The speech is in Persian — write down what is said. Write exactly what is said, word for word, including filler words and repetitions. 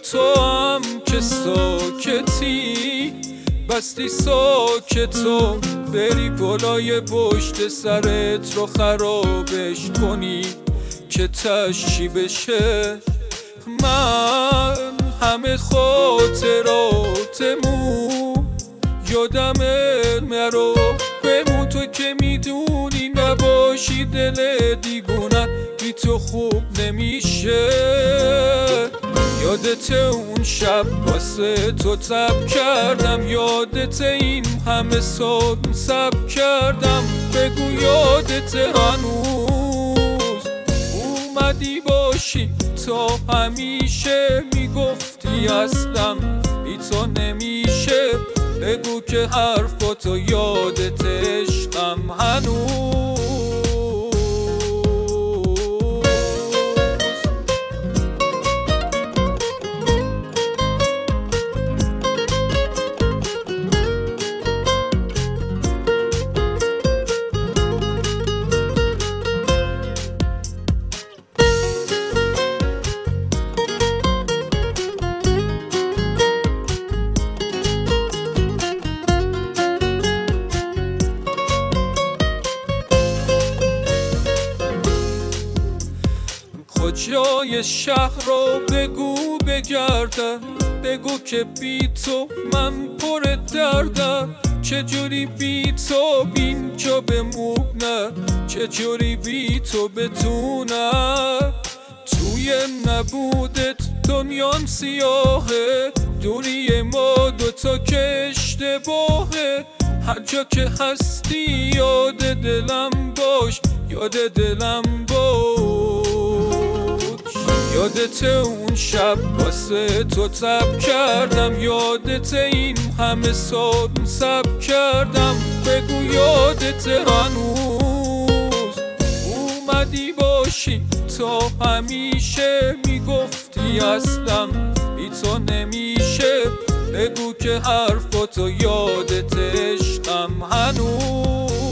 تو هم که ساکتی، بستی ساکتو بری بالای پشت سرت رو خرابش کنی که تشی بشه. من همه خاطراتمو یادمه مرو بمون، تو که میدونی نباشی دل دیگونن بی تو خوب نمیشه. یادت اون شب واسه تو تب کردم، یادت این همه سال سب کردم، بگو یادت هنوز اومدی باشی تا همیشه، میگفتی اصلا بی تو نمیشه، بگو که حرفاتو یادت عشقم هنوز. کجای شهر رو بگو بگردم، بگو که بی تو من پر دردم، چجوری بی تو اینجا بمونم، چجوری بی تو بتونم. توی نبودت دنیام سیاهه، دوری ما دوتا که اشتباهه، هر جا که هستی یاد دلم باش، یاد دلم باش. یادت اون شب واسه تو تب کردم، یادت این همه سال سب کردم، بگو یادت هنوز اومدی باشی تا همیشه، میگفتی اصلا بی تو نمیشه، بگو که حرفاتو یادت عشقم هنوز.